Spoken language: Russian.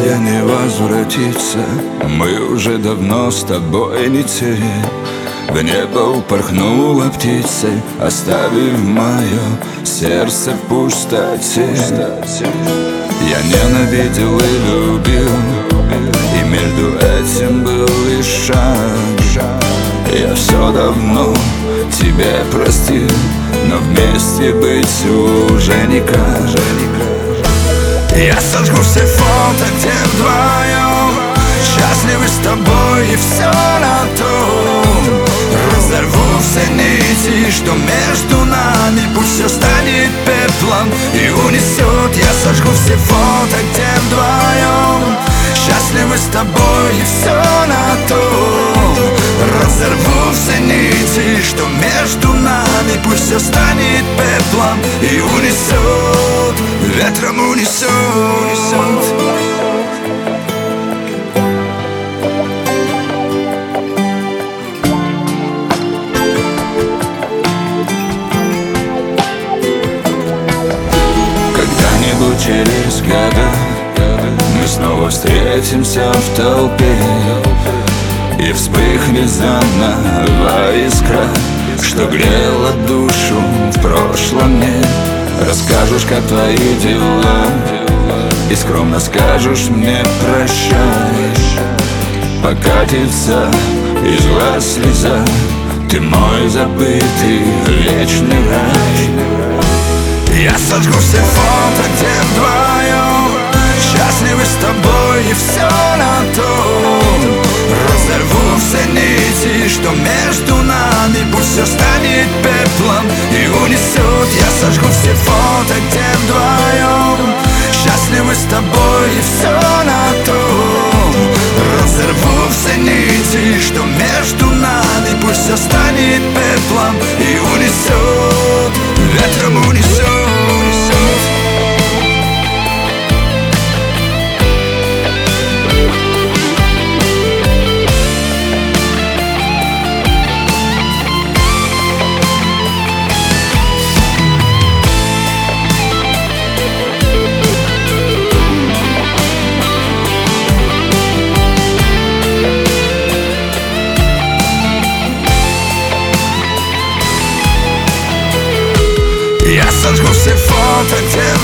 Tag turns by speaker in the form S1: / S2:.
S1: где не возвратиться. Мы уже давно с тобой не те. В небо упорхнула птица, оставив мое сердце в пустоте. Я ненавидел и любил, и между этим был лишь шаг. Я все давно тебе простил, но вместе быть уже никак. Я сожгу все фото, где вдвоем счастливы с тобой, и все на том. Разорву все нити, что между нами, пусть все станет пеплом и унесет. Я сожгу все фото, где вдвоем счастливы с тобой, и все на том. Разорву все нити, что между нами, пусть все станет пеплом и унесет, ветром унесет. Когда-нибудь через года мы снова встретимся в толпе, и вспыхнет заново искра, что грела душу в прошлом мне. Расскажешь, как твои дела, и скромно скажешь мне прощай. Покатится из глаз слеза, ты мой забытый вечный рай. Я сожгу все фото, где вдвоем счастливы с тобой, и все на том. Разорву все нити, что между нами, пусть все станет пеплом и унесет. Я сожгу все фото, где вдвоем счастливы с тобой, и все на том. Разорву все нити, что между нами, пусть все станет пеплом и унесет, ветром унесет. Я сожгу все фото, где